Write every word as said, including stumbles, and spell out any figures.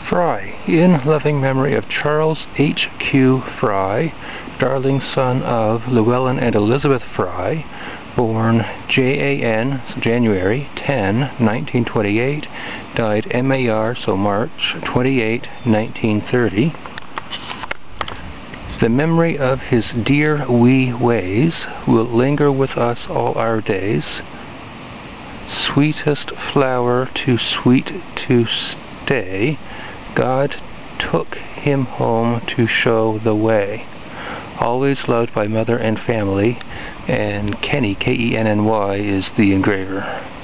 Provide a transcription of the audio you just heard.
Fry, in loving memory of Charles H Q Fry, darling son of Llewellyn and Elizabeth Fry, born J A N, so January tenth, nineteen twenty-eight, died M A R, so March twenty-eighth, nineteen thirty. The memory of his dear wee ways will linger with us all our days. Sweetest flower too sweet to stay, God took him home to show the way. Always loved by mother and family, and Kenny, K E N N Y, is the engraver.